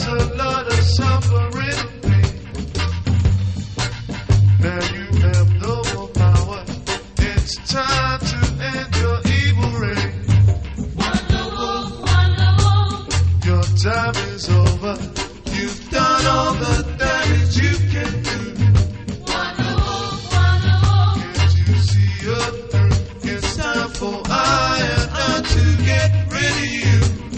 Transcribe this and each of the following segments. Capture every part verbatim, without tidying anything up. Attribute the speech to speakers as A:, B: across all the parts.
A: cause a lot of suffering and pain. Now you have no more power. It's time to end your evil reign.
B: Wonder Wolf, Wonder Wolf,
A: your time is over. You've done all the damage you can do.
B: Wonder Wolf, Wonder Wolf,
A: Can't you see you're through? It's time for I and I to get rid of you.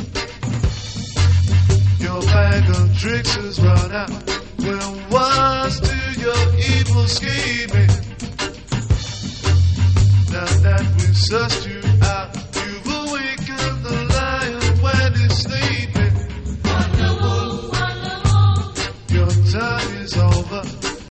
A: Your bag of tricks has run out. Well, what's to your evil scheming? Now that we've sussed you